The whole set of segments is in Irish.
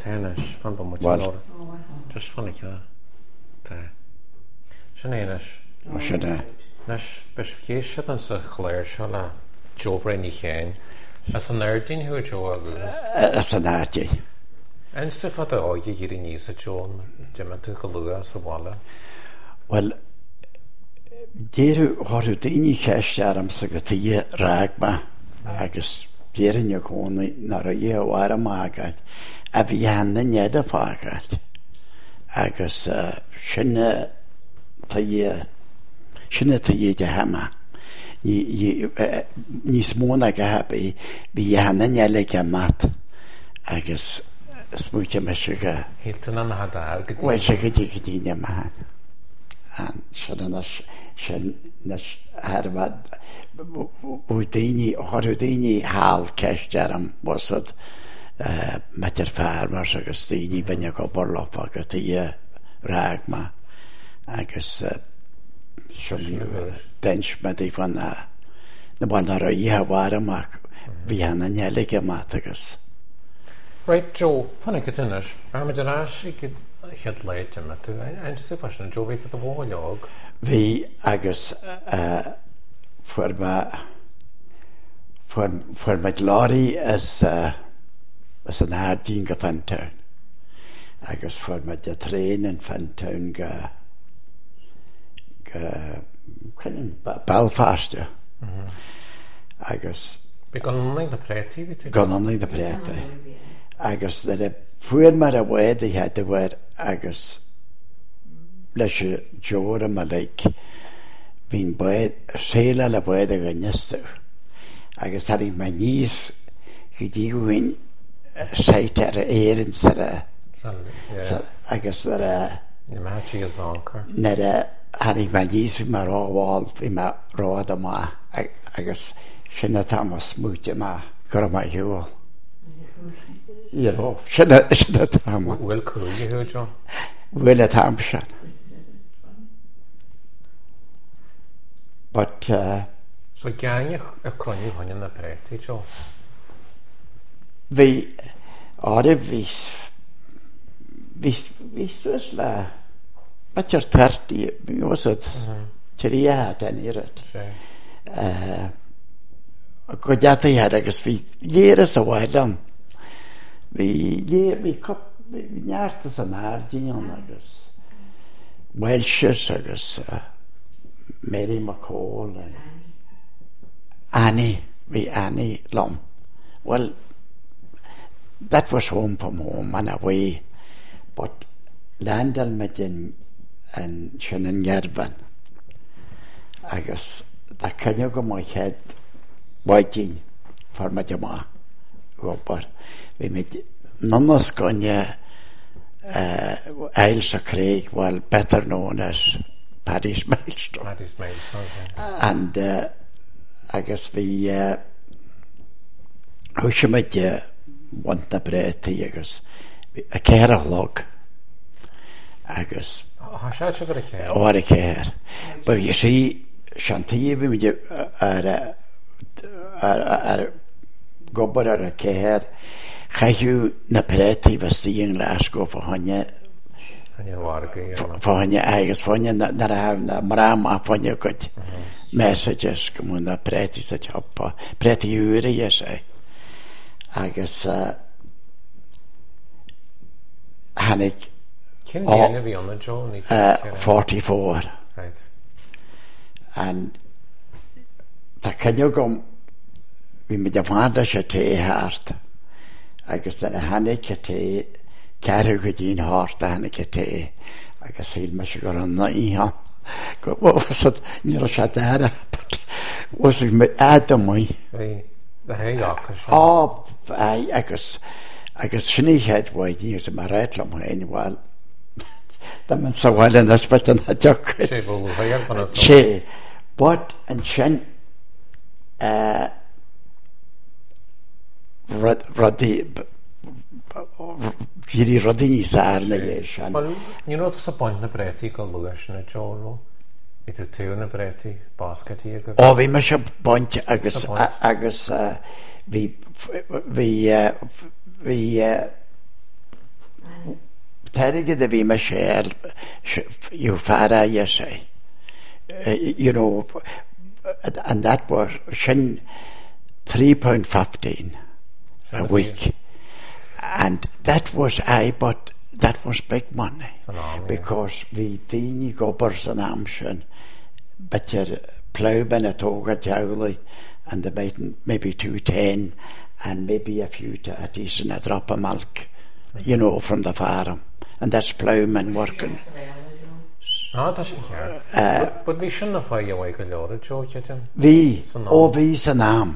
Tennis fan ba muid Well. just fannig tá sin éis Sinna nes bes chéise an sa chléir se le Joe ní chéin as an airdín hu Joe agus an áirtí. einste fa áige hir níos a Joe deimete go luga sa bhile Well, déirú háú daoine chéistearm sa go tí ráagma agus déirinne chóna nar a dhéhhar mágail a bhí hena nead a fágail agus sinne tá de hama níos móna go habi bhí hena nealaige mat agus smúte me se go Hilton an hadar go bhfuil se go dtíine maithe an sin Harbad ó daoine háil ceistearm wasad metir fearmar agus daoine bine go borlafa go tí ráagma agus dens me í fan na bhil nar a dhéhhar amach bhí hena nealaige mat agus. Right Joe fannig go tunis me den rás i chead leid me tú einste fashion Joe veit a bhleog Bhí agus fuair meid láirí as an áirdín go Fantown agus fuair meid a tréin in Fantown go Belfaste agus gan anling na préti gan anling na préti agus fuair mar a bhid I had a bhfuir agus leis Joe am a leik hín séile le bhid a gannistú agus had me níos go ddíhhain seit ar a éan agus had me níos bhí mar ráháil bhí me rád am agus sinna tá smúte má go mai hiúil sinna tá bhfuil cúige hu Joe bhfuil a tám sin but so gaine a cruinú haine na préti Joe bhí áda bhí suas le metir 30 bhíosad tííthe den iad go deataíhead agus bhí léras a bhhaidam bhí neartas an áirdíon agus Welshers agus Mary McCall and Annie Lom. Well, that was home from home and away, but Landal Medin and Shannon Yerban agus da canne go mai head waiting for my jama go bar we made nonnos gonne Ailsa Craig, well better known as Paddy's Maelstrom. And I guess we Hushimid want the bread to agus a care log agus or a care. But you see Shanti with you gobber a care Chaú na préti was síon leis go fáinne agus fáinne na na marám a fáinne goid messages go mú na préti sa tepa préti úri sé agus hannig 44 and tá cenne gom bhí me de bhada sé té háart agus a hannig té ceú go dtíon háart a hannig té agus hí me se go an naíhan go bhsad ní se deire was me adamí agus sinníhéad bhaidí sa mar réitlam hain bhil da man sa bhile na spatan a deach sé bud an sin Díri rodini sár na dhéisian. Ní nó sa point na breti go luas na Joe I tú na breti basketí go. Ó bhí me se point agus bhí Terige de vi Michelle, you fara say, you know, and that was £3.15 a week, and that was but that was big money because we didn't go Amshin, but your ploughman at Oga Jowley, and the maybe 2.10, and maybe a decent a drop of milk, you know, from the farm, and that's ploughman working. No, that's it. But we shouldn't have fired away a lot of Joe. We Sanam.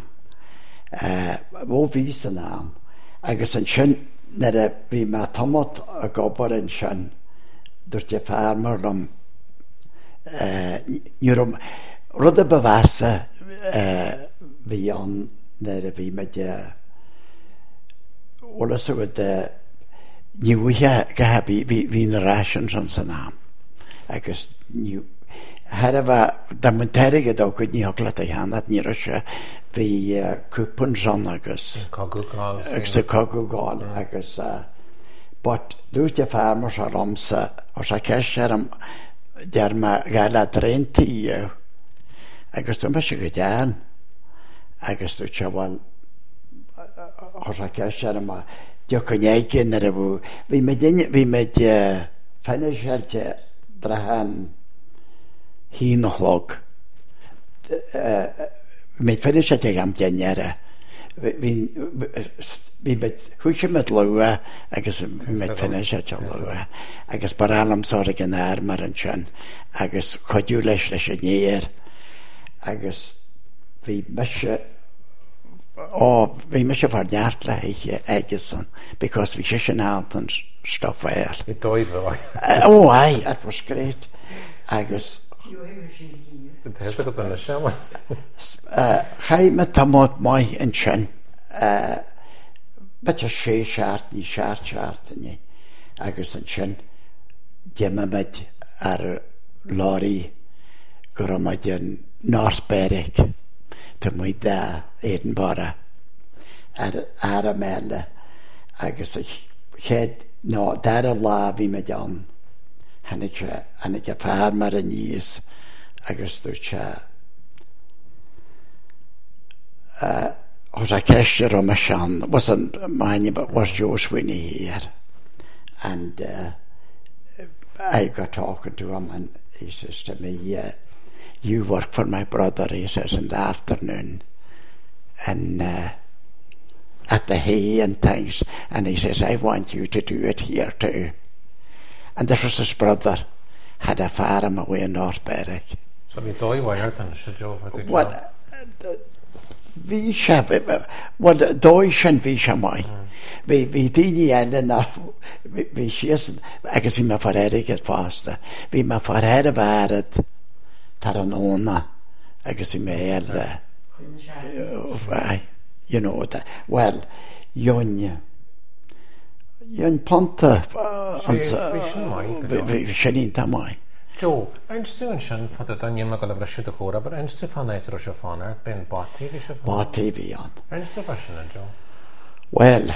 We Sanam. I guess in Shin, we met Tomot a gobber in Shin. There's the farmer Eurum Rudder Bavassa, we on there we met also with the new happy we in the rations on Sanam. I guess new had a the Monterrey dog could you let a hand at near the coupons on I guess Cogugal I guess but those the farmers are or I guess derma gala 30 I guess the much good I guess the chaval or I guess you can in the we made finish it Drahan he no log. We finish at a January. We met who should met lower. I guess we met finish at a lower. I guess Baralam sorry in the armor and chin. I guess could you lash a year. I guess we measure. Oh, we measure for Yartla Eggerson because we should out and stuff well. Oh, aye, that was great. I guess. Het heeft ook een schema. Hij met Tamot mooi en Chen. Beetje shaart nie. I guess en Chen. Die met lorry. Met een Northberg. Te moet daar Edinburgh. Melle. I guess ik had no daar la wie met Jan. En ik farmer en is. I guess there's was a cashier on my shan. Wasn't mine, but was Joe Sweeney here. And I got talking to him, and he says to me, you work for my brother, he says, in the afternoon. And at the hay and things. And he says, I want you to do it here too. And this was his brother. Had a farm away in Northberg. So we die wired and should Joe for the job. Well, we shall. Well, die should we shall my. We didn't end we she's. I guess we ma forere get faster. We ma forere varet. Taranona. I guess we may you know that. Well, Yonya. Yon Ponta. We should inte mai. Joe, einst du en sin for the dan yma gael efrysio dy chwra, but einst du fan eiter o siafana, ben bati fi siafana? Bati fi on. Einst du fashion en, Joe? Well,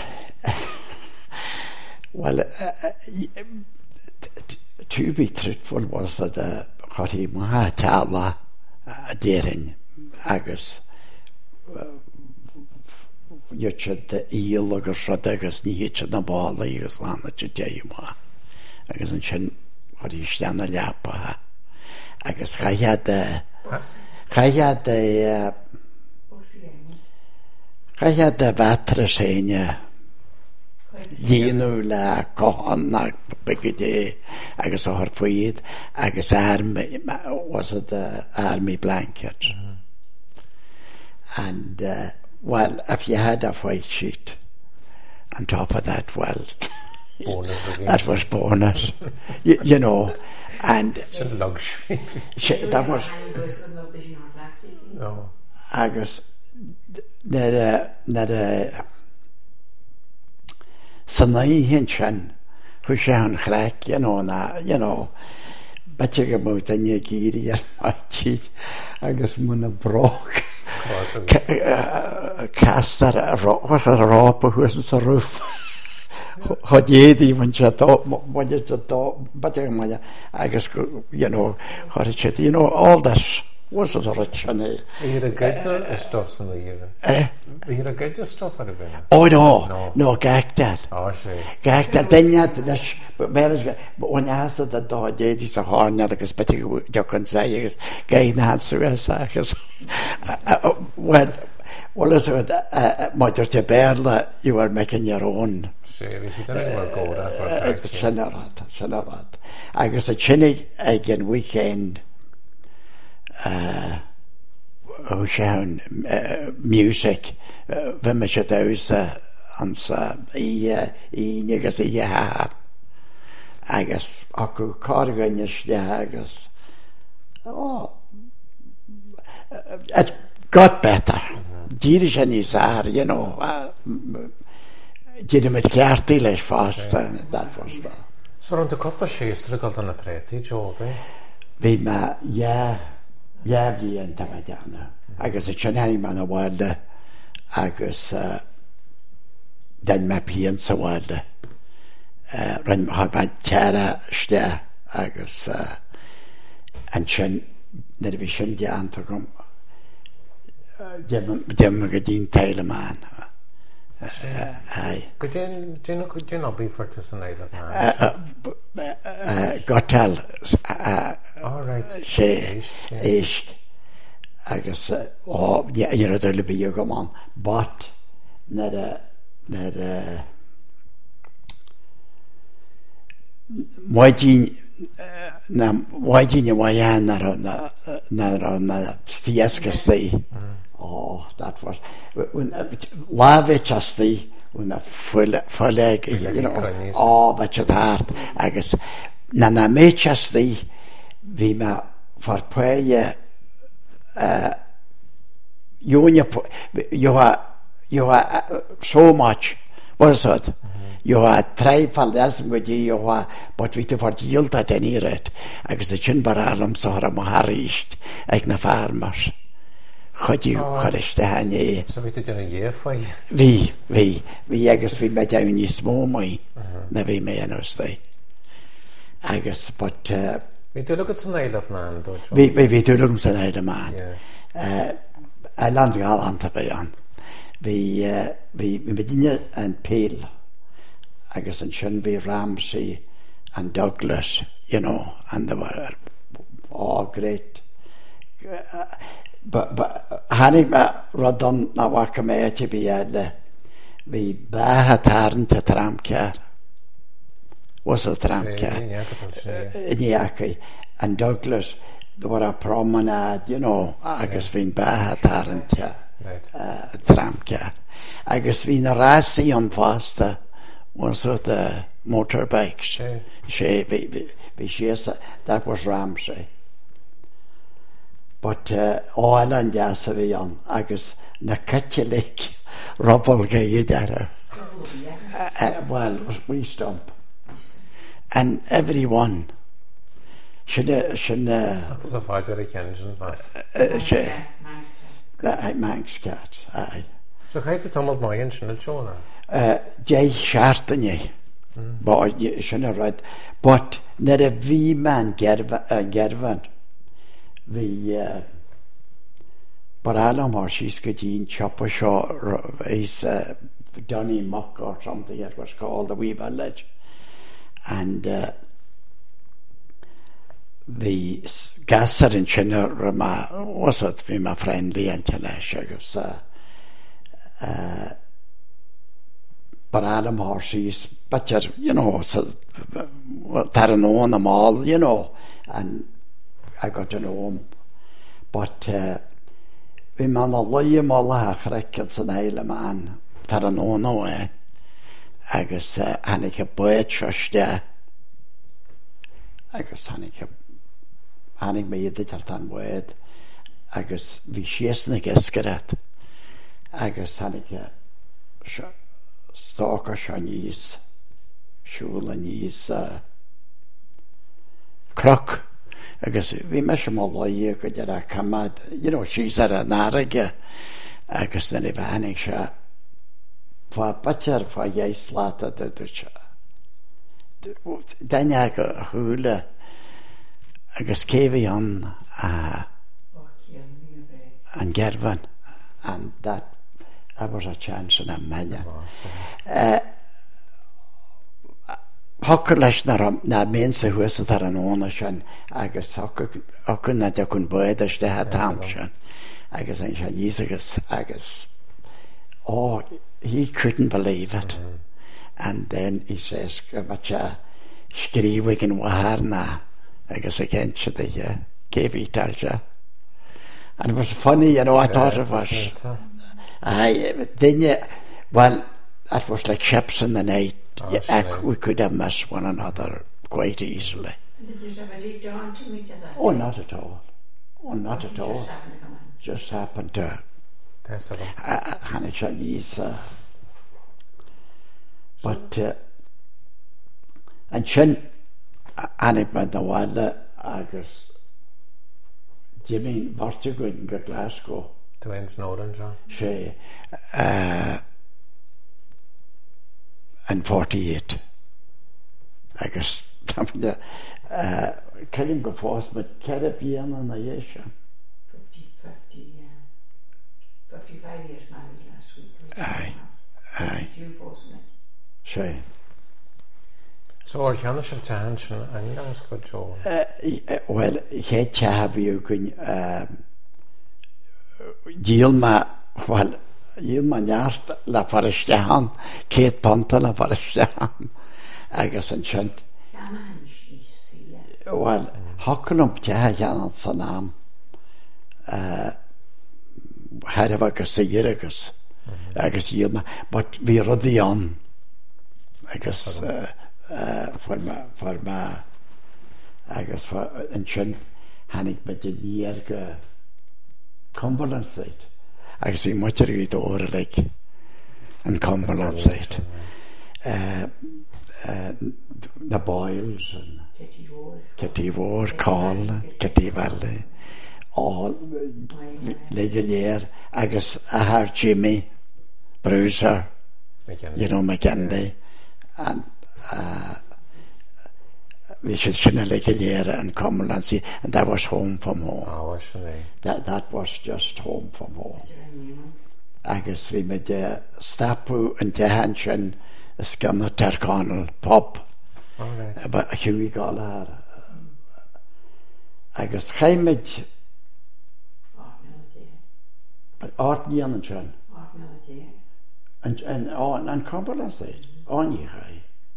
to be truthful was that Chori Maha Tala Derin Agus you should the eel or Shadagas Nihich and the ball is on the Jayma. I guess in Chin what you stand the lapa. I guess I had the Vatrasenia. You la Kohana Biggie. I guess her feed. I guess army was it the army blanket. And well, if you had a white sheet on top of that, well, that was bonus, you know, and it's a luxury. That was. I guess that Sanai Hinchan, who shan crack, you know, but you about any geary at my teeth. I guess Muna broke. Cast that was a rope, who was a roof. Chodédi man se but I guess all this was a rich and Hier a good stuff in the year. Hier a good stuff at a bit. oh no gag that Oh, shit. gag that then but when you asked that Dédi sa hána agus bet you can say is gain answer as well is it mother te berla you are making your own If you don't work go, that's what Sinnarat. I guess a chinnig again weekend music when me should those niggas I guess aku carganish I guess it got better. Dirigen is did him at Clarty fast that was the So on the copper she's got on a pretty job, eh? we ma vi en tamadana agus a chanani man a walde agus den ma pian sa walde ran har ma tera ste agus an chen der vi chen di antagum dem gadin taile man Could you not be for this an island? Gotel All right. she is I guess you're a little bit you come on but not why didn't you oh that was love it just the when a full leg but your heart I guess na me just the vi ma for prayer you are so much was it you are trifle as with you are but we for the yield at any rate I guess the chin baralam sahara maharisht ek na farmers Chodí choiste hané. So we did a year for you. Vi agus vi me down ní smó mai na vi me anostay. Agus but we do look at some nail of man, don't you? We do look at some nail of man. Yeah. I land gal anta bayan. Vi medinne and Peel. Agus an sin vi Ramsey and Douglas, and they were all great. But hannig me rodon na waka me to be vi baha tarn to tramkar was a tramkar in and Douglas there were a promenade agus fin baha tarn to tramkar agus fin a rasi on faster was the motorbikes that was Ramsey. But all and Yasavian, agus na Catholic Robble Gayidara. Well, we stump. And everyone should that's a fighter engine. Manx aye. So how did Thomas my engine at Jonah? Jay Shartany. But you shouldn't right. But not a wee man Gervan. Vi Baralam or she's getting Chopper Shaw is Donny Muck or something it was called the wee village and the gasser in Chinner was it be my friendly until Shagus Baralam or she's better so Taran them all and I got to know him. But we man a loyim all records an eile man tar an ono agus hannig a boed shoste agus hannig me ydy tar tan boed agus vi siesnig esgeret agus hannig a stoka shanís shula nís croc agus vi mesha molloy go dera kamad she's at an arige agus then if hannig sha fa batar fa ye slata de ducha danya go hula agus kevi on and Gervan, and that was a chance in a million. Hocker leis na mense huasa tar an óna sin agus hocker na de kun boedas de ha tam sin agus ein sin agus he couldn't believe it. And then he says macha skriwig in waharna agus again the kevi talja. And it was funny, you know, I thought it was. Well, that was like ships in the night. We could have missed one another quite easily. Did you ever dig down to each other? Oh, not at all. Oh, not at all. Just happened to. But, and Shin, Annie went the while, I guess. Do you mean Vertigo in Glasgow? To end Snowden, John? She, in 48. I guess, Killing go fast, but Caribbean and Asia. 50, yeah. 55 years married last week. Aye. She. So or Janus of Tansion and that's good Joe. Well, he have you can Yilma Yast la Farishtahan, Kate Ponta la Farishtahan, I guess and Shant. Well, Hockelum Jahan Sanam had a Sirigus, I guess Yilma, but we rode the on, I guess. For my I guess for and Shin Hannig met the near Cumberland side. I see much of it over like and Cumberland side. The Boyles and Kitty Ward, Carl, Kitty Valley, all like near. I guess I have Jimmy Bruiser, you know, McKinley, and we should like a year and come and see, and that was home from home. That was just home from home. I guess we made a stapu and Jahanshan a scanner Terconnell pub. But Hughie Gallagher. I guess Haimid but Art Nianshan and Cumberland side on ye high.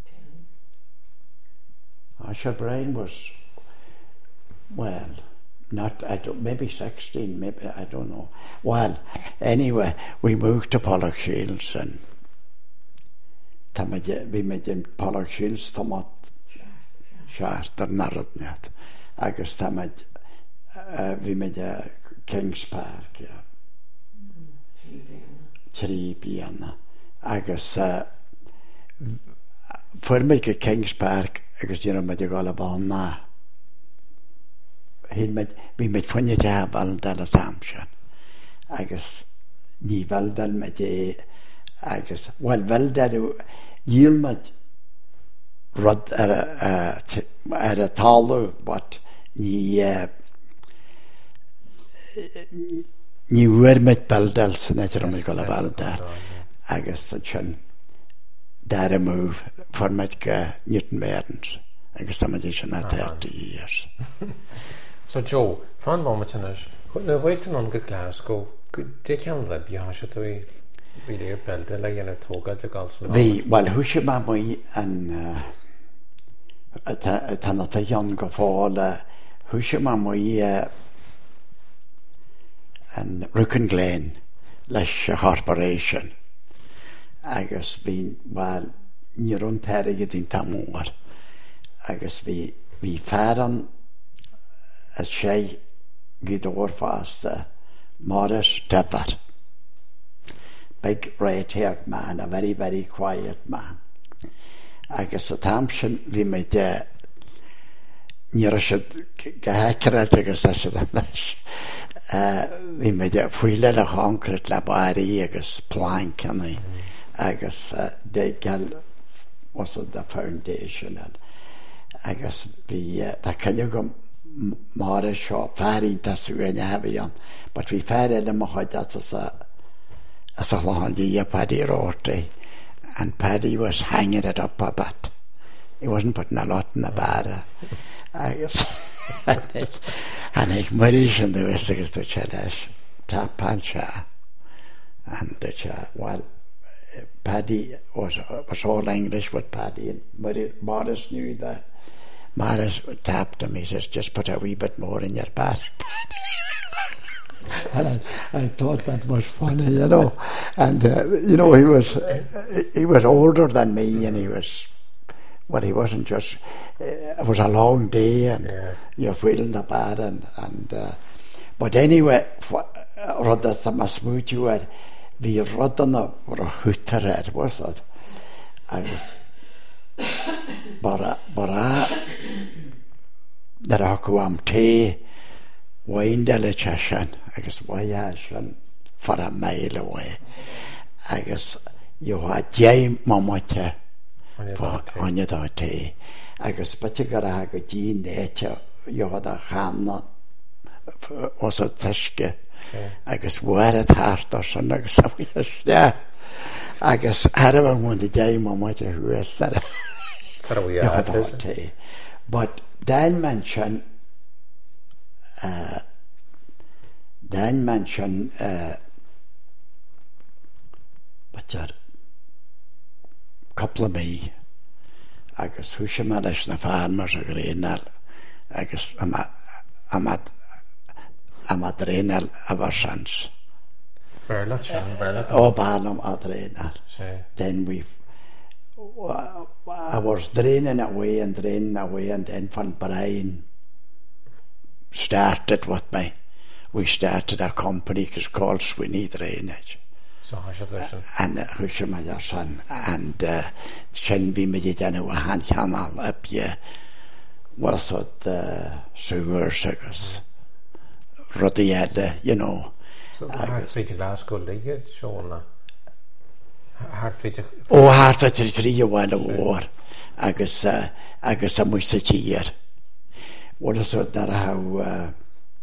Asher Brain was, well, maybe 16, maybe, I don't know. Well, anyway, we moved to Pollock Shields and we made in Pollock Shields Tomat Shaster Narodnet. I guess we made Kings Park, yeah. Tribiana. I guess for me Kings Park agus you know med gal bana hin med vi med funne ta valdal samshan agus ni valdal med agus well valdal yilmad rod er talu but ni wermet valdal snetter med gal valdal agus chan that a move for Newton Berdens. I guess some addition at 30 years. So Joe, fan moment in it. Now waiting on the Glasgow. They can live behind we really build it like in a toga to go. Well Hushima Mui and Tanata Young go fall Hushima Mui and Rucken Glen Lesh Corporation. I guess being well near on Terry in Tamor. I guess we faran as she get over fast Morris Depper. Big red haired man, a very, very quiet man. I guess the Thompson we made near a we made a full little concrete laboratory, I guess plank and agus they gal was the foundation and agus be that can you go more short ferry that's when you have on but we ferry them had that as a long year Paddy Rorty and Paddy was hanging it up a bit. He wasn't putting a lot in the bar. I guess and I married and the rest of the chalash tap pancha and the cha well Paddy was all English but Paddy and Morris knew that Morris tapped him. He says, just put a wee bit more in your bar. And I thought that was funny, you know. And he was older than me, and he wasn't just. It was a long day, and you're feeling the bad, and but anyway, rather some smooth you were, we rather not were a hooter was it? I was, bara, there I go am tea. Windelichashan, I guess Wayashan for a mile away. I guess you had Jay Mamata on your tea. I guess, but you gotta have a gene nature. You had a hand was a tishke. I guess where it heart or something. I guess, yeah. I guess everyone wanted Jay Mamata who is that. But then mention. Dan mention but a couple of me I guess who she managed the farmers a greenal I guess I'm at Renal ever since Barnum at Renal then I was draining away and then from Brian started with me. We started a company called Sweeney Drainage. So how should I and who my son and Shen we made it anyway hand channel up here was it sewers agus Rodiada, you know. So Hartford Glasgow League shown Hartford Hartford 3 while a war agus a much year. What is it that how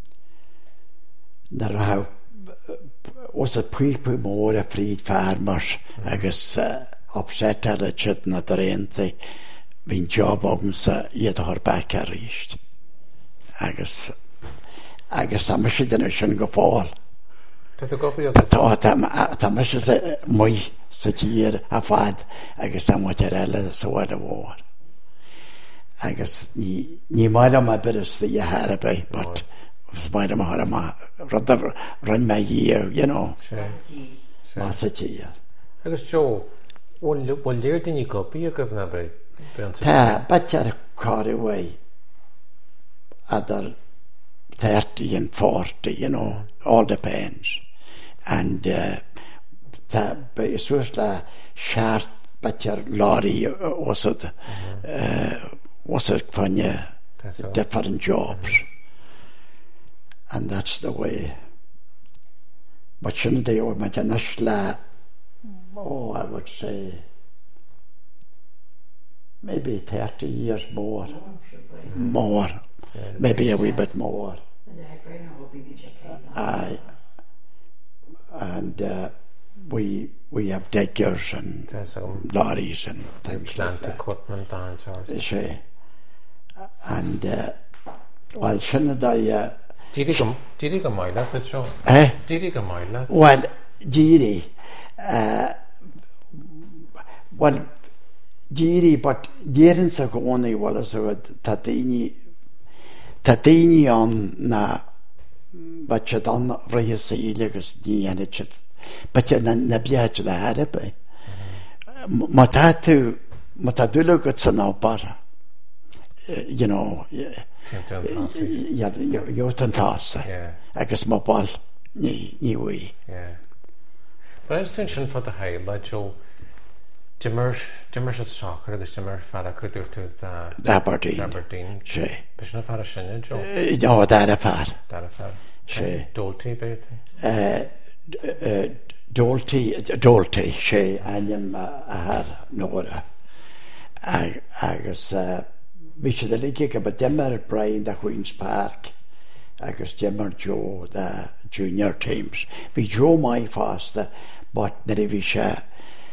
was it people more afraid farmers I guess upset at the chit na the rente when job opens yet her back reached I guess I'm sure that shouldn't go fall to go be thought I'm sure my such year I've had I guess I'm what so what a war I guess you might have my bit of the had about, but might have run my year, you know. My city. I guess Joe, one year didn't you go be a governor by but you're caught away other 30 and 40, you know, all depends. And that but it's just a short but your lorry was it from your different jobs and that's the way but shouldn't they imagine I would say maybe 30 years more maybe a wee bit more and we have diggers and lorries and things like that equipment on charge and well shouldn't I Did you go mile at the show? Did you go mile at? Well, Diri, but Dierin sa only wala so tatini on na bachadan rayasilegus di anichet but na biach da harabe matadulu gutsanopar you know you're fantastic I guess my ball ni we but I was thinking for the high like Joe Dimmer soccer agus Dimmer fara cuidir to the Aberdeen she but not fara sinne Joe no that a far she Dolty bit dóltaí sé aim a haar nóra agus bhí sé lige go ba dimmer Brian de Queen's Park agus dimmer Joe de junior teams. Bhí Joe mai fásta, but na bhí sé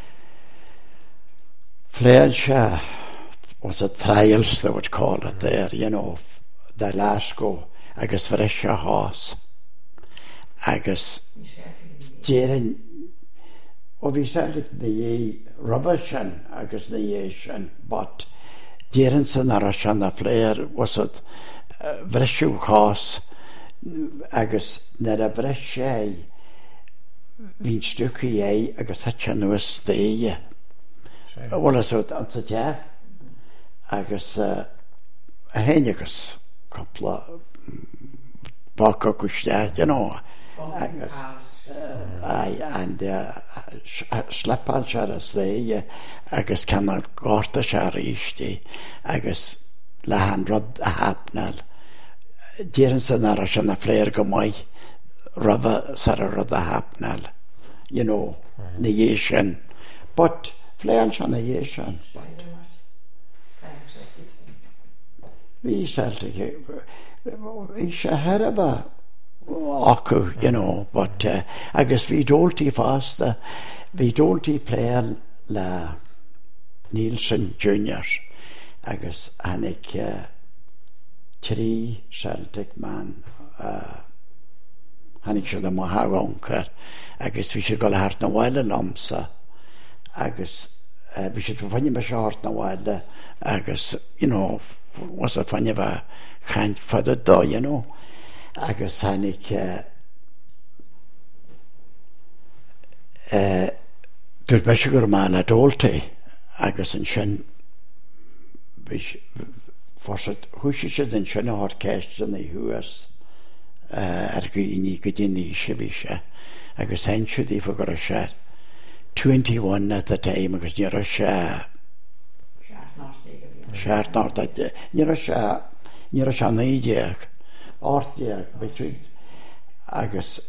fléil sé was a trials, they would call it there, you know, the Glasgow agus fresha horse agus Jaren og vi særligt the rubbish agus the shan, but Jaren sanarashan a flare was it freshu horse agus nera fresha vin stuki agus hatchan was stay well so that's ja agus a hennigus couple baka kushta, you know, agus and slepal shara say agus canal gorta shara ishti agus lahan rod a hapnal Jaren sanarashan a flare go mai rubber sara rod a hapnal, you know, negation, but flare shan a yeshan, but we Celtic we shaharaba aku, you know, but I guess we don't fast we don't play la Nielsen Juniors I guess Anik 3 Celtic man Anik should have mahagonker I guess we should go hart na wile lamsa I guess we should find him a short na wile I guess, you know, was a funny of a kind for the door, you know. I guess Hanik there's Beshigur man at Olte, I guess in Shin for it, who should in Shin or cash in the US Ergini Gudini Shivisha. I guess Hen should he forgot a share 21 at the time because you're a share. Shart not that you're a shanidiak or between I guess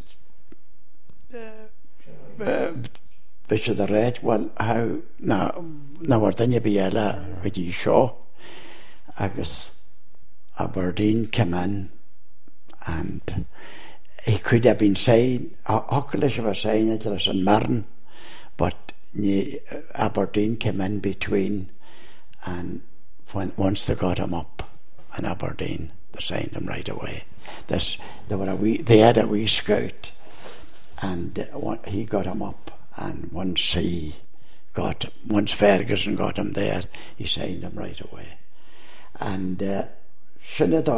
which of the red well how now what then you be ella with you show I guess Aberdeen came in and he could have been saying Ocklish was saying it was in Martin but Aberdeen came in between and once they got him up in Aberdeen, they signed him right away. They had a wee scout, and he got him up. And once Ferguson got him there, he signed him right away. And Shin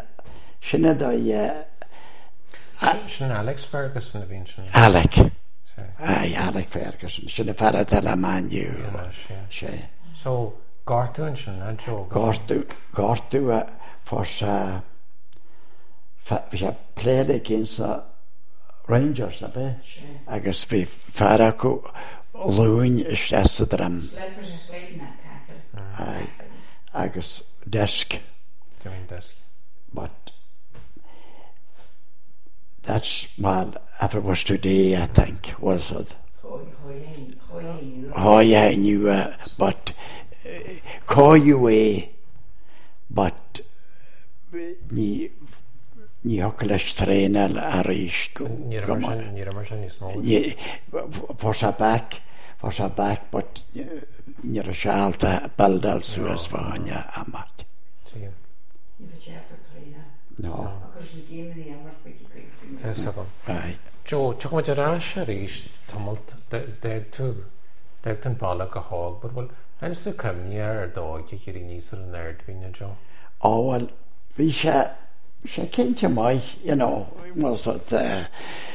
Alex Ferguson have been Alec. Alec Ferguson. Shin Paratella man you. So Gartu and Shin and Joe. Gartu for we have played against the Rangers, I guess we Faraku Loon is that's the drum. I guess desk. But that's well if it was today I think was it. Oh yeah, I knew but call you away but ni hocklish trainer arish for sa back but ni rashalta baldal suas vanya amat no Joe chukma jarash arish tumult deg tan bala go hog but well and so come near dog you hearing these sort of nerd being Joe oh well we she came to my you know was it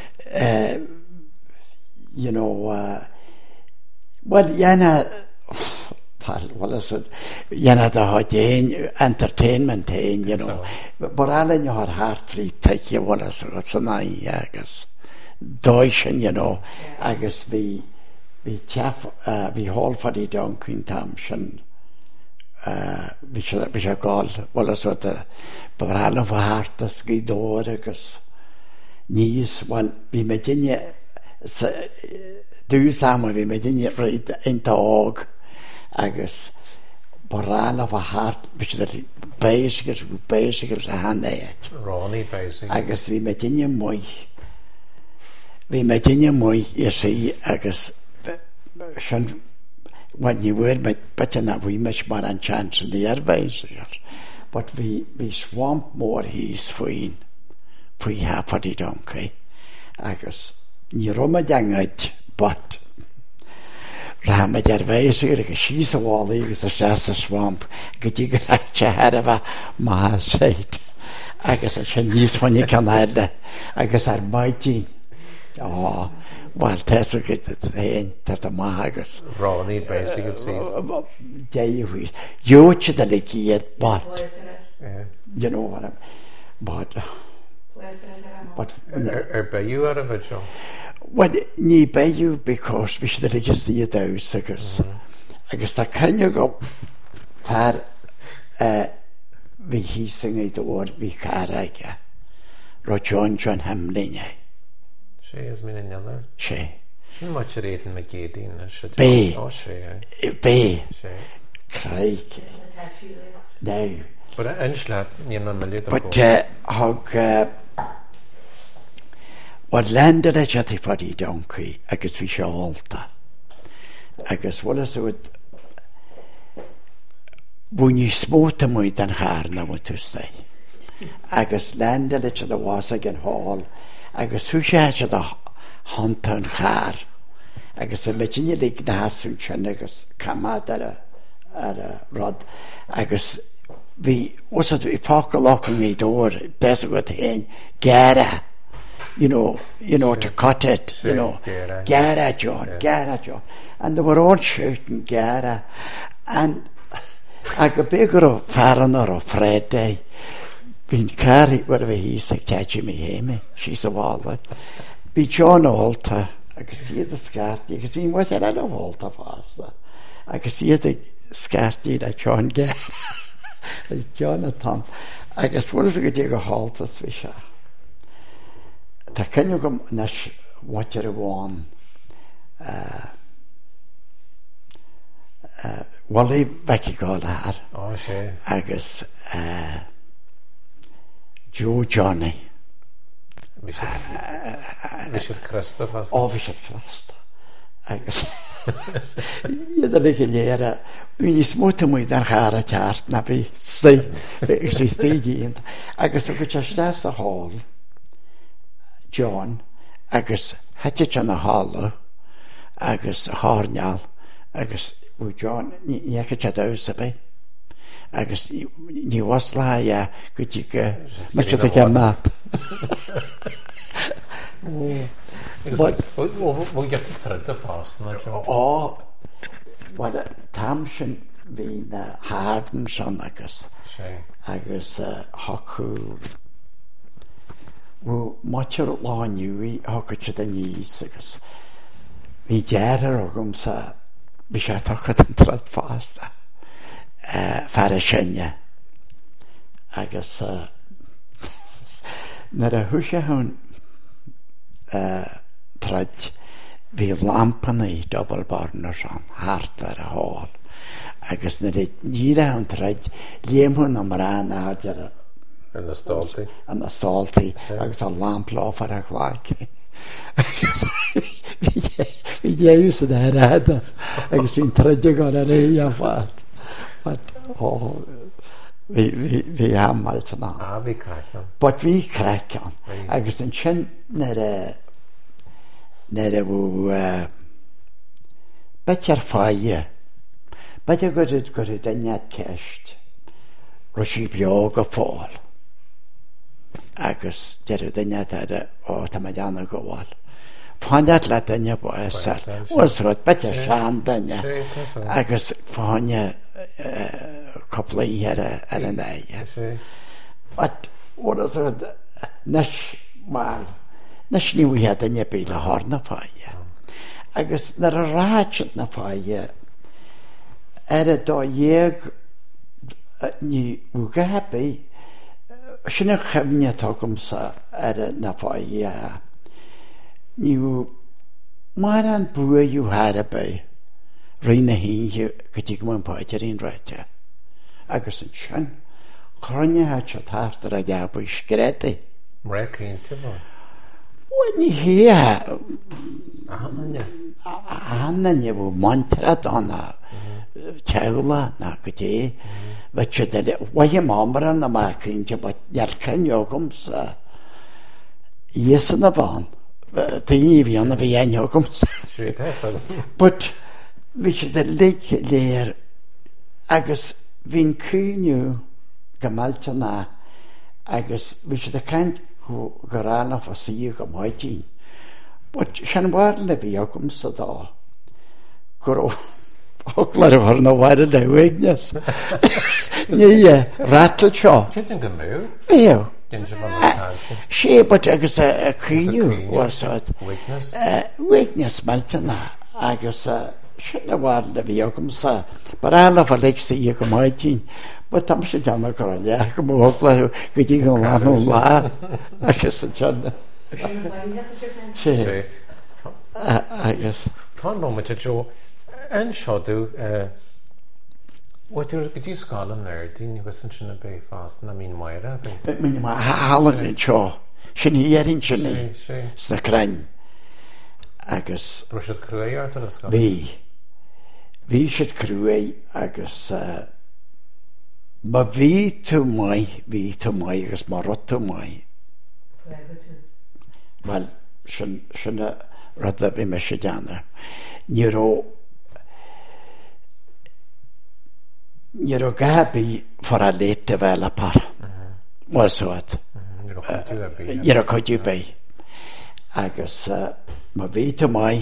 you know well yana well is it yana the hot entertainment you know but Alan you had heart free take you what is it's a nice I guess Deutschen you know I guess we hall for the down Queen Thompson which I called well is what but Alan for heart the ski door I guess knees well we Virginia dú sama bhí me duine réid in tág agus borrála a hart bis béisigur a hanéid. Ránaí béisigur. Agus bhí me duine muoi. Bhí me duine muoi I sí agus sin when you were but na bhí meis mar an chance in the béisigur. But we swamp more he's faoin hafadí donkey agus ní roma deangaid but Rahama béisigur agus síos a bhálaí agus a seasa swamp go dtí go ráite heireh má séit agus a sin níos fanne can airde agus ar maidtí bhil teasa go héin tar a maith agus Ránaí béisigur síos. Déhhuiir Jóte de le iad but you know what I'm but Béú ar a bheith seo? Well, ní béú because bhí de legus í dás agus tá cenne go fear bhí hísing é dóir bhí cáraige ro John Hamlinne. Sé is mí neallar? Sé. Sin má te réan me gédaín Bé. Bé. Sé. Craig. No. But inslaat ní man me léad But what landed a chatty fadí donkey agus bhí se álta agus bhfuil úd búní smóta muid an chár na mu tústa agus landed a chat a bhása gan hall agus thu sé a hanta an chár agus a meidine lí na hasún sin agus camad ar a rod agus bhí osad bhí fáca lochan í dóir des go héin gara you know, to cut it, you know, Gara John. And they were all shouting Gara. And I got bigger of Farron or Friday. Been carried whatever he said, catching me, Amy. She's a wallet. Be John Alta. I could see the scarty, because we went out of Alta faster. I could see the scarty that John Gara. Jonathan. I guess what is a good deal of Haltas fish? Tá cenne go nes waitear a bháin bhil é bheici gáil air agus Joe Johnny bhí siad crasta fast bhí siad crasta agus iad a le go léire bhí ní smóta muid an chara teart na bhí stídíint agus go teiste a hall John agus hete an a hála agus hárneal agus John nícha te dás a bé agus ní was le go dtí go me te ge map bhil ge trid a fásna bhil tam sin hí na hában san agus hacu muchar lániuí hagad a níos agus bhí dearar agam sa bhí sé tuchad an trad fásta fear a sinne agus nar a thuise chun trad bhí lampanna í dobalbarnar san háart ar a hall agus nar ní an trad léimhún am rán ádear an na stáltaí agus a lamplá ar a chláici agus bhí déús a réada agus bhín treidir go a ré a fat bhí hamáilte ná bhí crackan but bhí crackan agus an sin nar a bhú betear fáie beide gur daine ceist ro sí beag a fáil agus deir daine tá deanna go bháil fáinead le daine buasa osrad beite sean daine agus fáine coplaí ar an éige nes níhe daine bí le hána fáie agus nar a ráid na fáie ar a dá dhéag ní bhuga hepaí sinna chemne tágamsa ar na fáie ní mar an bua yw harabau, rhain na hi gydig mwyn poeder i'n rhaid. Agus yn sian, chronia ha cha tartar a gabw isgredi. Mrec un ti fo? Wel, ni hi ha, Hanna ni fo mantra donna, tewla na gydi. Fe dyle, wai mamra na mac yn ti bod iarcan iogwms, yes yn y fan. Dy i fi ond fi ein iogwms. But, fi lig leir, agus fi'n cynnyw gymalt yna, agus fi caint gyrran o ffasig am hoedyn. But, sian warn le fi iogwms o da. Gwrw. Oglar o'r na wair y dewignes. Ni rattle sio. Ti'n gymryd? Few. Dyn sy'n fan o'r cael. Si, but agos y cynnyw was od. Weakness? Weakness malt yna. Agos sian y warn le fi ogwms a. But alaf o leg si ag am oedyn. But tam sy'n dan o'r goron. Ia, ag am oglar gydig o'n lan o'n la. Agos y sian. Si. Agos. Fan moment y jo. En siodw, wat yw'r gyda sgol yn yr, dyn ni gwestiwn sy'n y bei ffast na mi'n maera? Mi'n halan yn sio. Sy'n hi erin sy'n ni. Sy'n crain. Agos... Rwy'n crwau ar yr ysgol? Fi sy'n crwau agos... Ma fi to mai, agos ma rot to mai. Wel, sy'n y rydda fi mysio dana. Niro gabi for a lete vel a par. Var så att niro kodju bei. Agus ma vita mai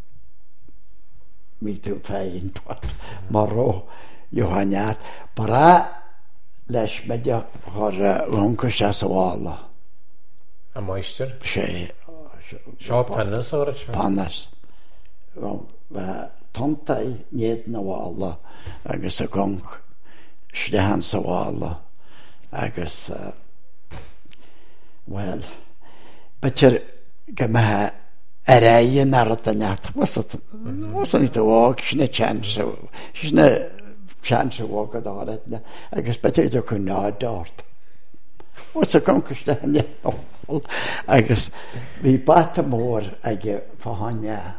mitu fein pat marro Johanjar bara lesh media har onkus as walla. A meister? Sjá pannas or pannas. Tontai ned na walla agus a gong sdehan sa walla agus well beter gama arayen artanyat wasn't it walk shne chance walk adat agus beter to kunna dort what's a gong sdehan agus vi bata mor age fahanya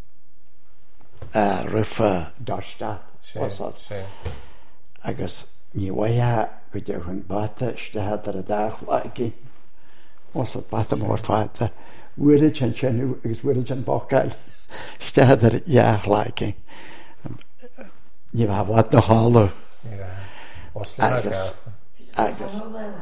ruffa dorsta wasat agus ni waya gyda hwn bata shtehad ar y dach lagi wasat bata mor fata wyryd chan chenu agus wyryd chan bokal shtehad ar iach lagi ni fa wat na halo agus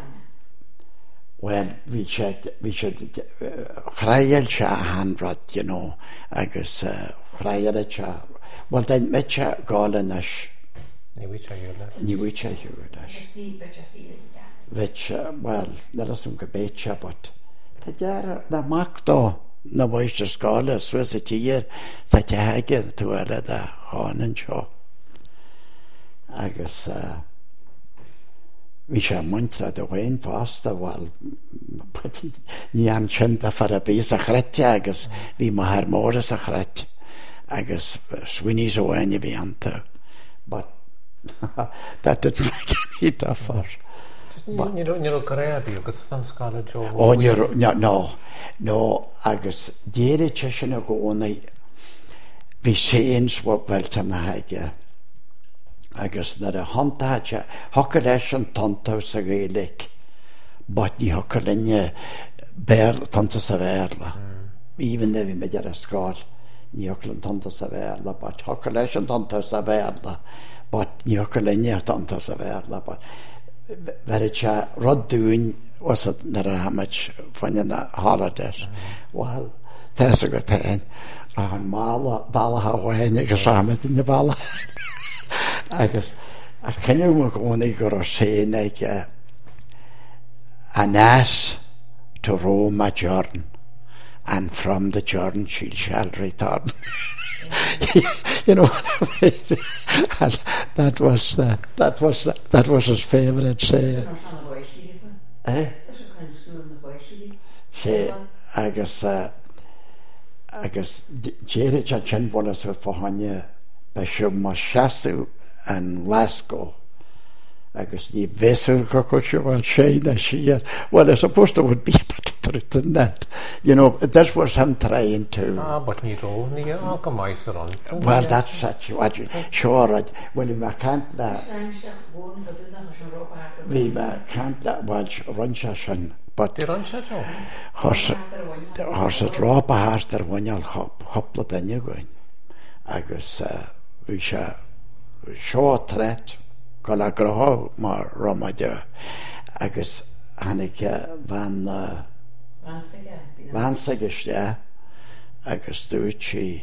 well we should chrael cha hanrad agus chrael cha well then mecha galenash ni wicha yudash which well let us becha but tajara da makto na voice skala swese tier sa tage to ala da hanen cho agus vi ska mantra da wen pasta wal ni an chenta fara besa khratjagas vi ma har mora sa khrat agus swini so any vianta but that didn't make any difference. You don't creative, you could stand scholar Joe. Oh, no, agus dere cheshna go on vi seens what veltana hage. Agus na hantacha hokkeletion tanto sagelik. But ni hokkelenje ber tanto saverla. Even though vi medjara skal ni hokkelen tanto saverla, but hokkeletion tanto saverla. But ni hokkelenje tanto saverla, but Vericha Rodduin was it Narahamach Fanina holidays. Well, there's a good thing. Mala Balaha Wayne Gasamet in the Bala. I guess I can you only go say like an ass to Roma Jordan, and from the Jordan she shall return. You know what I mean? And that was his favourite saying. I guess agus déire a tin bhna sa fáine be se mar seaú an Glasgow agus ní vessel go se bhil sé na siar. Well, I suppose there would be better than that. You know, that's what I'm trying to... but ní ró, ní go mais around. Well, that's such what you... Sure, well, we can't... We can't... Well, run sin, but... Di run sin, Joe? Hors it rápa háart bhainal chopla daine goin. Agus we se seo tret go a groth mar romaide agus hanig van sagiste agus dúirtí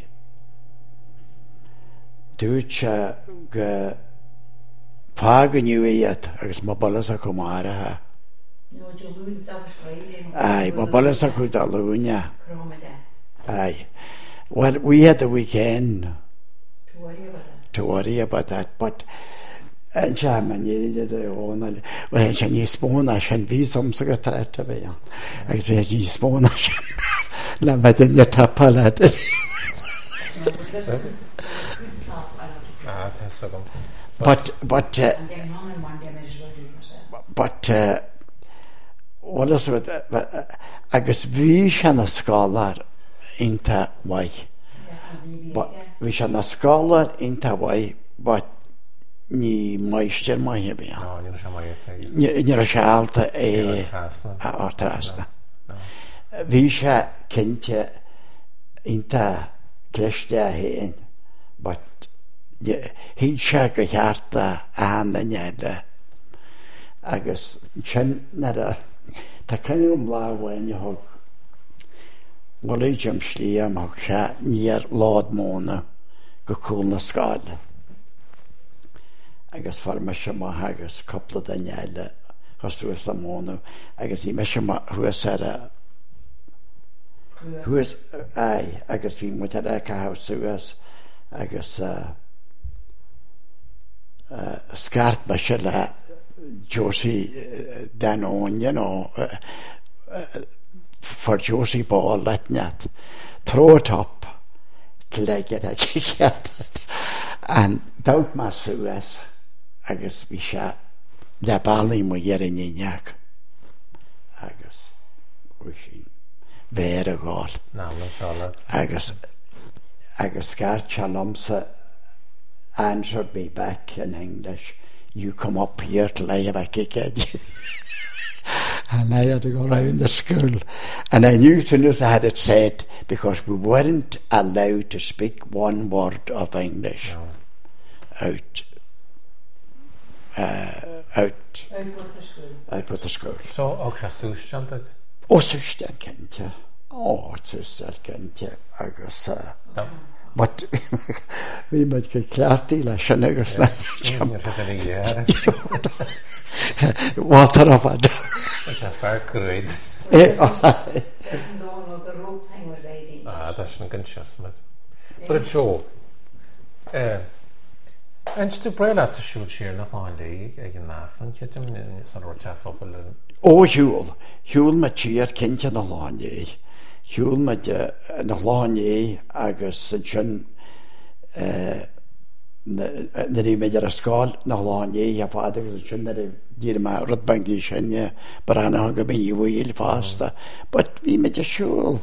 go fáganiu iad agus má bolas a go máirithe. Aye, má bolas a go dá lúne. Aye. Well, we had the weekend to worry about that, but and chairman, you did the own. Well, and you spawn us and be some secretary to be. I said, you spawn us. Let me in your tapal at it. But, what is it? I guess we shan a scholar into why. But we shan a scholar into why, but ní meister mai hebí. Ní a sealta ar trasna. Bhí se cinnte inta cleiste a héin, but hín se go chearta ána neada. Agus sin nada, tá cinnum láhhain hog Walíidem slíam hog se níor lád móna go cúl na scála. Agus far me se má agus coppla daine eile chosú a mónú agus í me se má thuas agus bhí mu a cathsúas agus sceart me se le Josie den ón, you know, for Josie ball letnet throw it up till I get a kick at it and don't my suas agus bhí se le bailí mo dhearan ineach agus sin bhéir a gáil agus sceart se lomsa answered me back in English, you come up here till I have a kick at you. And I had to go around the school and I knew as soon as I had it said, because we weren't allowed to speak one word of English out with the school. So, og se sústandet? O sústan kente. Sústan kente. Agus but we might get clarity la sin agus na. Water of it. It's a fair grade. That's an consciousness. But it's so. And to braille at the shoot here na fáinlí ag an náfan cetim san rote fphobal. Hiúil me tíar cinnte na láinné. Hiúil me na láinné agus sin na rí méidir a scáil na láinné a fád agus sin na dír me rudbangí sinne brana go bí bhil fásta. But bhí me de siúil.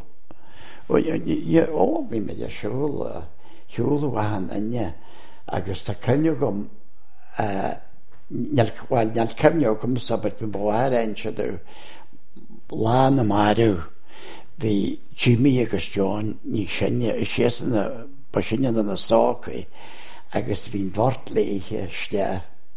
Bhí me de siúil. Hiúil bhain inne. Agus tá cynne gom neall cymne gom sabat mi bhhair einse dú lán a marú hí Jimmy agus John ní sinne sésanna ba sinne na sácaí agus hín bhart léithe ste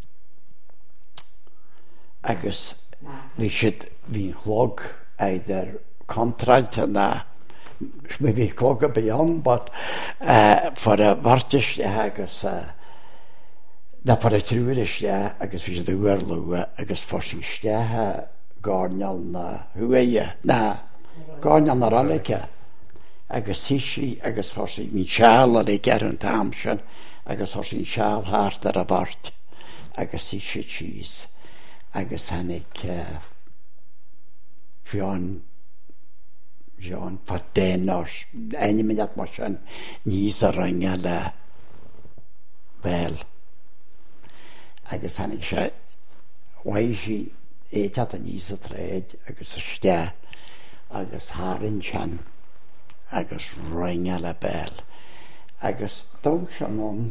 agus hí siad hín chlog idir contrailte na me bhí clog a bíam, but for a bharteiste agus na for a trúiriste agus bhí siad uairlú agus for sí stethe gárneal na huaie na gárneal na ralacha agus hiisi agus thosaí mí seall a gearn tamsin agus thosaí seall háart ar a bhart agus hiisi tíos agus hanig fián John Fatenos ein minute mar sin níos a ringe le bell agus hannig sé waisi état a níos a tréid agus a ste agus harin sin agus ringe le bell agus dom sin on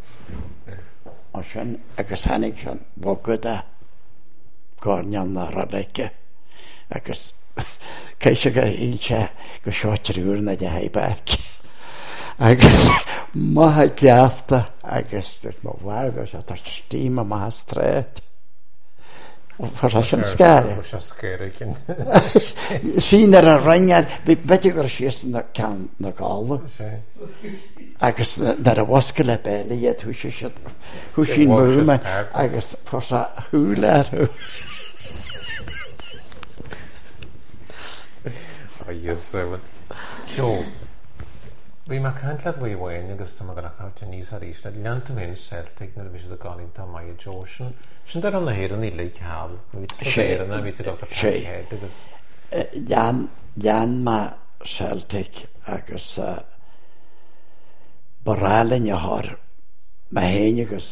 a sin agus hannig sin bogada gornean na radike agus ceise go íse go seoitiúr na de haibaic agus maithe geafta agus má bhhargus a tar stíma más tréid for sin scéir sin ar a ringear bhí beidir gur sios na can na gála agus nar a bhosca le béla iad thu sin múma agus for a thuúlaú Joe, we ma can't let we win agus tá gan out níos a ríis leanta vin Celtic na vis a gáin tá mai Joe sin dar an na héir an í le hall Jan ma Celtic agus barálinn a har ma héine agus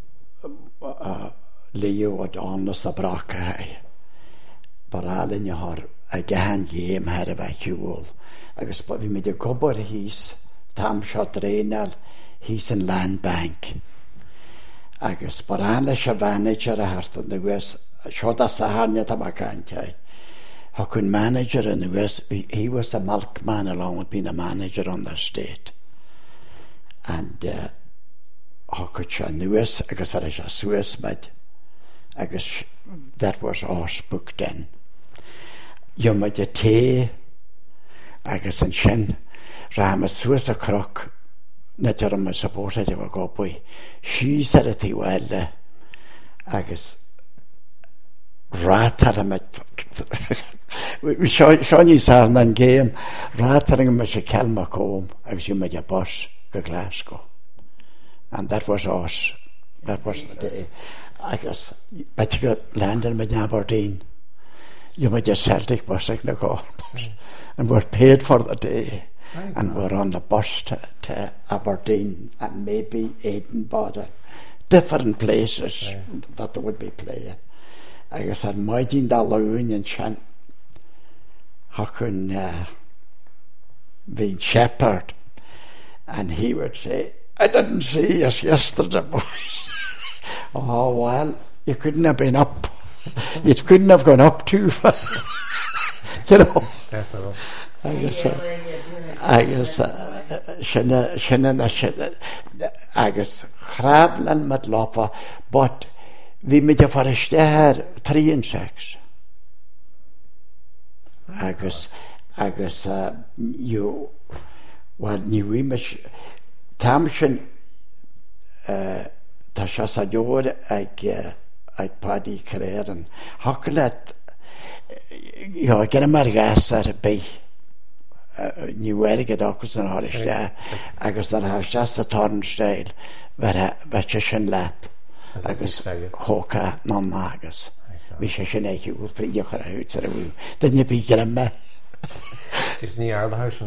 Leo at annas a braka hei barálinn a har a gahan géim her a bheith hiúil agus vi mé de gobar hís tam shot rénal hís an Land Bank agus baránle se manager a hartan na wes shot a saharne tam a kantai hakun manager in the west he was the milkman along with being a manager on their state and hakut in the west agus var a Swiss med agus that was us booked in you might a tea agus an sin ram a Swiss a croc na term a suppose I ever go boy she said it well agus rátar met we shiny sarn an game rátaring me se kelma kom agus you made a bus go Glasgow and that was us that was the day I guess but you got landed with Aberdeen you made a Celtic bus like the go and we're paid for the day and we're on the bus to Aberdeen and maybe Edinburgh different places that would be playing I guess I'd mighty da Union chant Hakun being shepherd and he would say I didn't see us yesterday boys oh well you couldn't have been up you couldn't have gone up too far you know I guess I guess Hrablan mat lofa but vi mit a fariste her 3 and 6 agus you well ni we mish tamshin ta shasador ag paddy kreren haklet ja gena margasar bei ni werige dokus an hariste agus that has just a tornsteil ver shin lat agus hoka non magus vi sé sin éiú fríochar a hútar a bhú den je bígar me Is ní ar hausin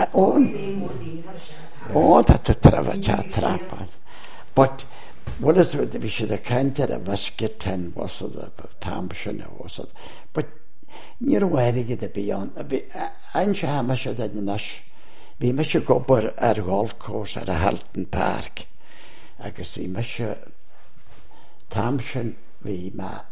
dat tra trapad but what is it vi sé a kainter a vasket ten was a tamsin was but ní werige de beyond ein se ha me se den nas vi me se gobar ar golf course ar a Halton Park agus vi me se tamsin vi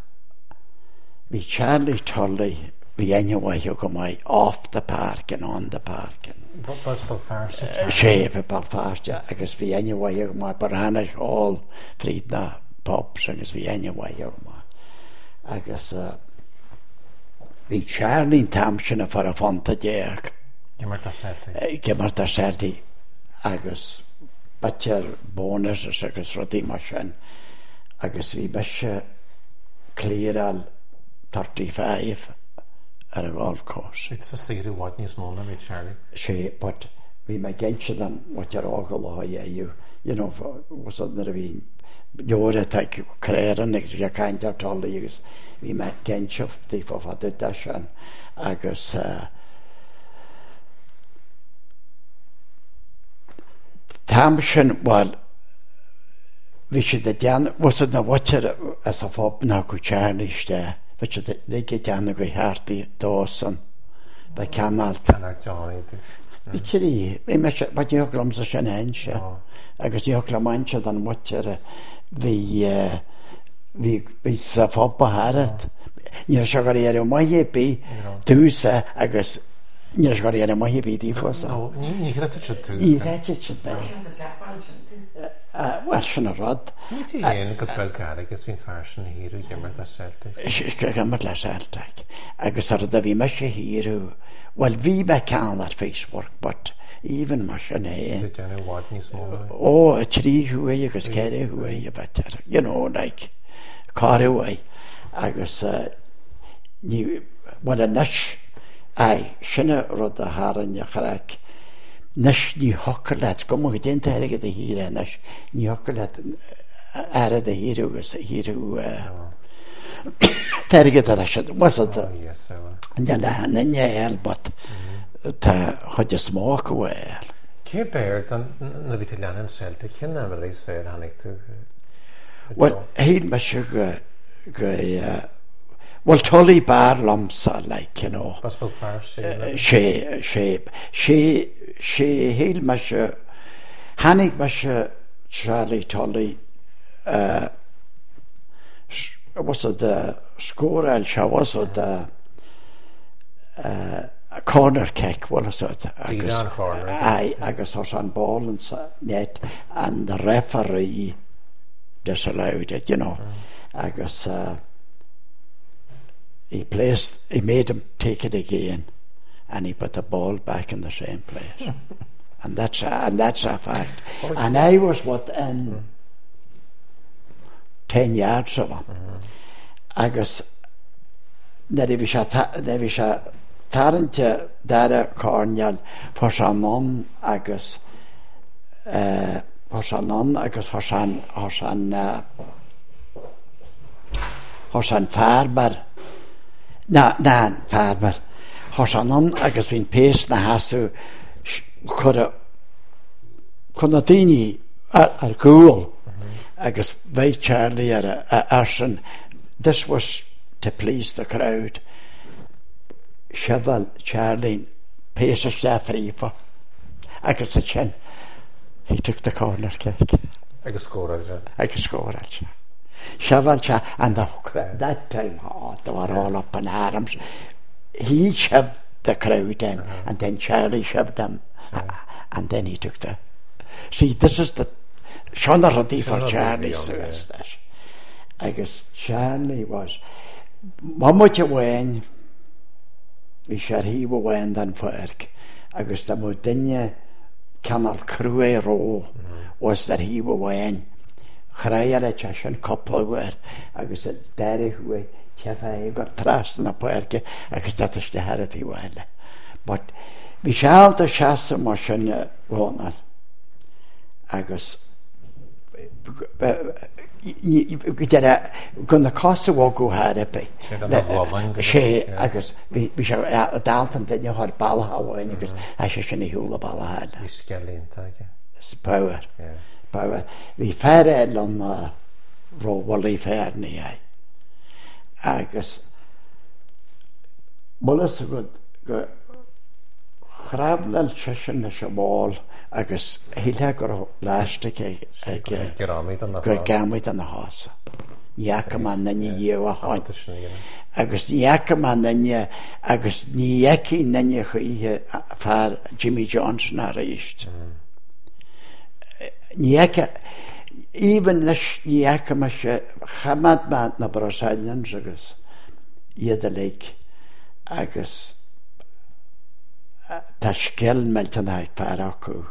Charlie Tully vi anyway you go my off the park and on the park and shape Belfast agus vi anyway you my Baranish all Friedna pubs agus vi anyway you my agus vi Charlie Tamsin for a fonta deag Gemarta Serti agus batcher bonus agus rodi machine agus vi meshe clear all 35 at a golf course. It's a city what news more than Charlie. She, but we may get you then what your ogre you know was under we you're take career and you kind of told you we might get you for the dash and agus Tamsin, well, we should the Jan wasn't a watcher as a fob now could charnish there, which they get Jan go hearty Dawson by Canal. Johnny. Literally, but you glums a shenanigans. I guess you clamancha than watcher we fob Harret. You're sure my hippie, do say, I guess. You're sure you're my hippie for so. You got to do. You got to do. Watching a rod. It's a good Belgaric, it's been fashion here, you get the Celtic. She's got the Celtic. I guess that we must here. Well, we can that face work, but even machine. Oh, a tree who you can carry who you better. You know, like car away. I guess you what a nash. Ai, sinna rud a haran ya crack. Nash ni hokkerlet, kom og den terge de hier nash. Ni hokkerlet are de hier terge de nash. Was it? Yes, ja nan ja elbot. Ta hadde smak wel. Ke bear dan na vitalianen Celtic ken na vel is fair han ikke. Well, heel ma sugar go well, Tully Bar Lumsa, like, you know. Possible first. She heel masha Hanig masha Charlie Tully was it the score Elsha was it the corner kick, what was it? I guess was on ball and net and the referee disallowed it, you know. I guess he made him take it again, and he put the ball back in the same place, and that's a fact. And I was within 10 yards of him. I guess that if he tarrant dara cornel for some I guess Horsan farber. Na farber. Horsan I guess been pace na hasu could dini are cool. I guess by Charlie or Arson. This was to please the crowd. Cheval Charlie pace a free for. I guess the chin. He took the corner kick. I could score it. Cheval and that time they were all up in arms. He shoved the crowd in, and then Charlie shoved him, and then he took the. See, this is the Shonaradi for Charlie. I guess Charlie was. Mamma Wayne. We shall he will win than for Erk. I guess the Modinia Canal Crewe Row was that he will win. Chraia Chashan couple were. I guess that Derry who Tiafa got trust in the Puerke. I guess that is the Harity well. But we shall the Shassa Machine Ronald. I guess. Gonna cost a walk go Harry. I guess we shall Dalton then you had Ballahaway and because I should hula Ballahad. We skelly It's power. Power. We fair on Wally fair near. I guess Bullis good Crabnell Cheshin is a ball. I guess he'll have a last good gamut on the horse. Yakaman then you were hot. I guess Yakaman then you, I guess Yaki then you for Jimmy Johnson are reached. Yaka even this Yakamash Hamad man na Brazilians, I guess the lake. I guess Tashkel Meltonai Paraku.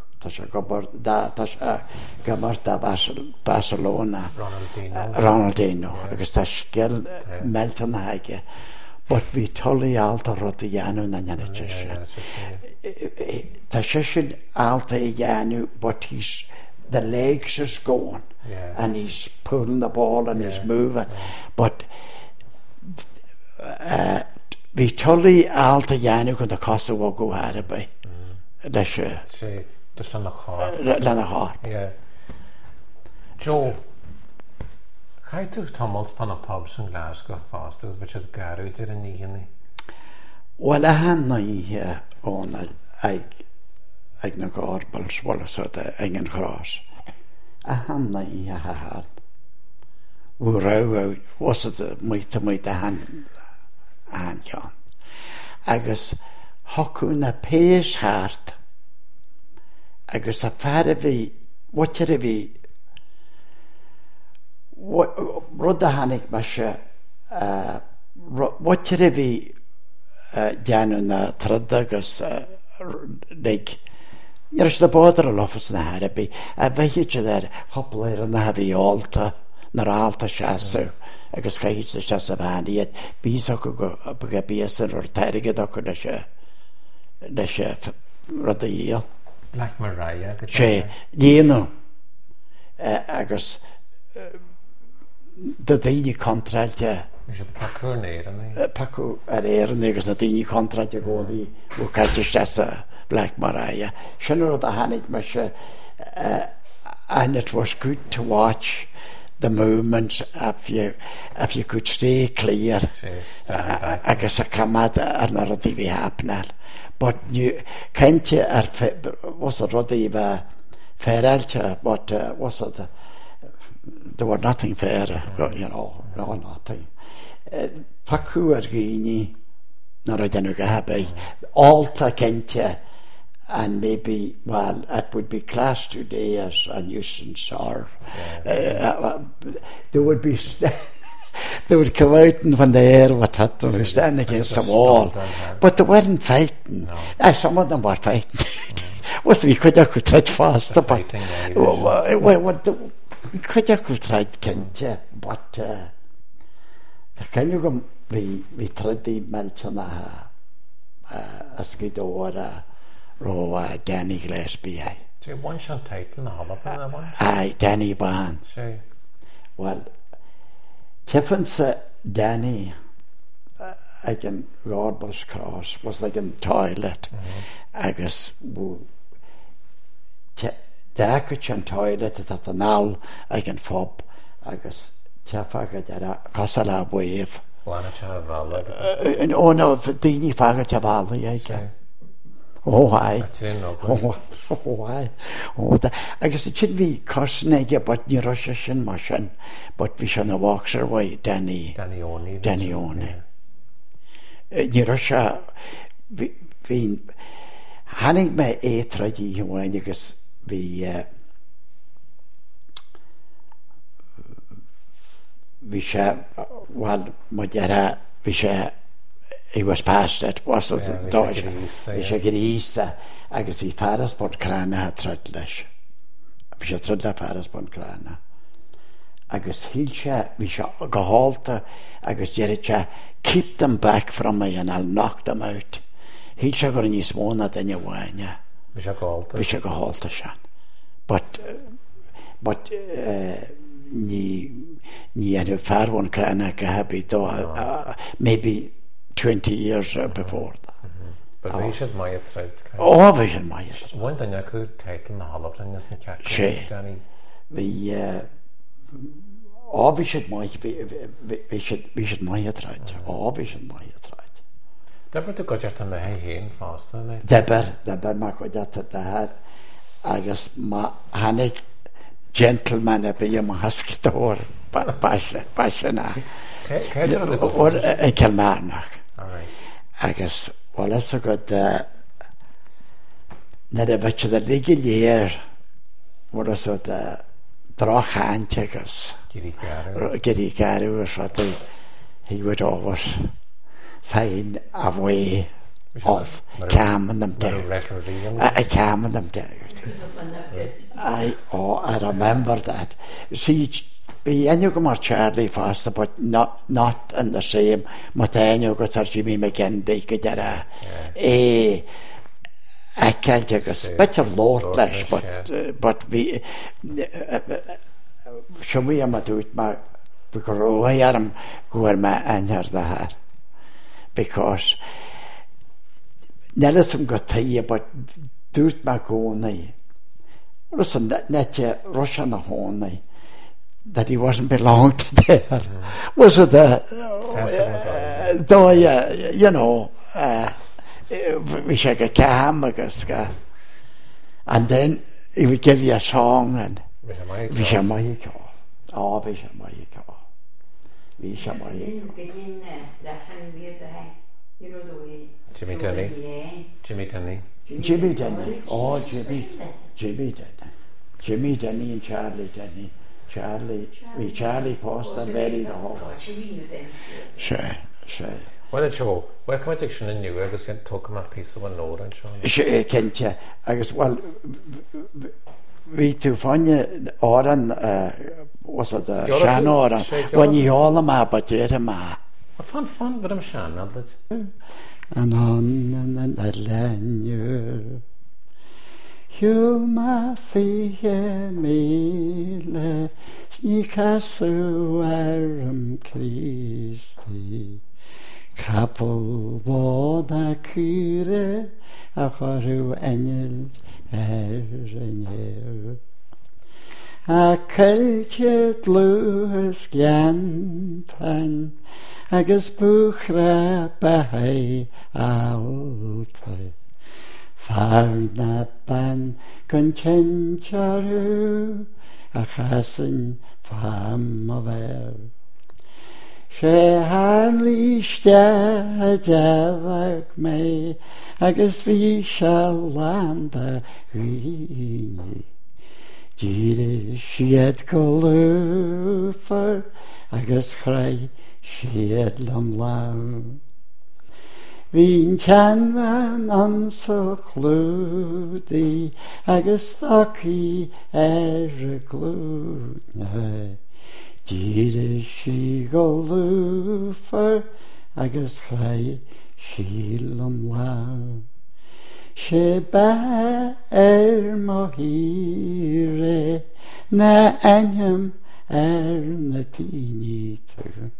Barcelona Ronaldinho because Tashkel Meltonai. But we totally alter Rotianu Nanyanich. Tashishin alter Yanu, but the legs is going and he's pulling the ball and he's moving. But we totally alter Yanu when the Kosovo go Arabi. That's Just on the car. Lena Harp. Yeah. Joe, how do tumult fan a pubs in Glasgow fasters which had garú did in Nihini? Well, I had no here on I na garbals wala so the ingen cross. I had no here hard. Uro was it muito hand Jan. Agus hokuna peis hart. Agus a fara vi watcher vi rodda hanik masha watcher vi Januna Tradagus like you're the border of office in Harby. I bet you there hopler and heavy altar, nor altar chasso. I guess cage the chassa band yet be so go up a beer or target or the chef Rodeo. Like Mariah. Che, you know, I guess the daily contract. Is it Paco near? Paco er negus na dini contract go vi o catch Black Mariah. Shannon the Hanik Masha and it was good to watch the movements if you could stay clear. I guess I come at another TV happening. But you can't was it Roddy fair but was it there was nothing fair, you know, no nothing. Pacu Gini, not a Janugabe, Alta Kente, and maybe, well, it would be class today as a nuisance, or they would be, they would come out and when the air was hot, they were standing against the wall, but they weren't fighting. No. Some of them were fighting. Was we could have tried faster, but could have tried Kente, but. Can you go we tried the mention as good or Danny Gillespie. So one shot title and aye, Danny Ban. Well, Tiffin's Danny again Rodbus Cross was like in the toilet. I guess the Akachan toilet at the now I can fob I guess Tiafaga Casala wave. Oh no, Dini Faga Tavalli, oh, why? Oh, why? Oh, I guess it should be Korsnega, but near Russian machine, but we shall not walk away, Danny Oni. Near Russia, we Hanning my 8 ready when you guess we shall, well, Modera, we shall, it was past it, was it? Dodge, we shall get east, I guess the Faras Bonkrana had Tredlish. We shall Tredla Faras Bonkrana. I guess we shall go halter, I guess Jericha, keep them back from me and I'll knock them out. He shall go in his one at any way, yeah. We shall go halter, Shan. But, ni had a far one crana habit maybe 20 years before that. But we should my thread. Oh, we should my one thing I could title the Hall of Tennis and catch Danny. We should my thread. Oh, we should my thread. Deborah to go just on the hay faster. Deborah ma go that the I guess ma Hanik gentleman a be ma hasktor passion or a Kilmarnock. Alright. I guess well that's a good net a bit of the legal year what is it Drachan checkers Giri Garu was what he would always find a way of calming them down. I calming them down. I remember that. See, you go more Charlie faster, but not in the same. Matanya got Sir Jimmy McGinn, they could get I can't take a bit of Lord Flesh, but we should we am do it my because I am going my anger the because Nelson got to you, but do it my go Listen, that Russian home, that he wasn't belonged to there. Was it though, you know, we should get calm, and then he would give you a song, and Vishamayika. Oh, Vishamayika. Vishamayika. You know the way. Jimmy Denny. Oh, Jimmy Denny. Jimmy Denny and Charlie Denny. Charlie Poster very the whole. Sure. Well, it's show. Where come I take in you? I was going to talk about piece of one note and show. Sure, can't you? I guess, well, we to find you, Oran, was it the Shan Oran? When you all them up, but you're a ma. Fun, but I'm Shan, not that. And on and I learn you. Hjulma fie mele, snikasu Kristi. Kapel båda kyre, acharu engel enel. A kelket lues gjantan, agus buchra behei alte. Farnapan contentaru, a chasen fam over. She hardly stadavak me, agus vi shall land a rini. Jire shied golufer, agus chrei shied lam lam. Vín teanman an sa chlúdi, agus thaci a glúne. Díre si go lúfar, agus chai si lam lam. Se ba mo hire, na anyam na tínítar.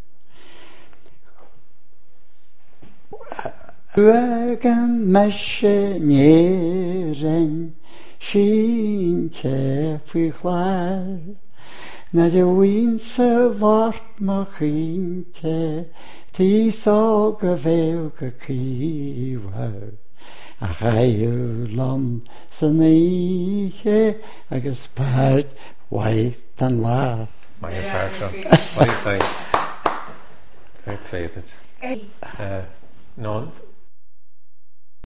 Uagan meshe neren, sin te fuchlar, na de wien se vart machinte, ti so geveuge kiwer. A chaiu lam sanige, agus part white and la. My What do you think? Fair play it. No,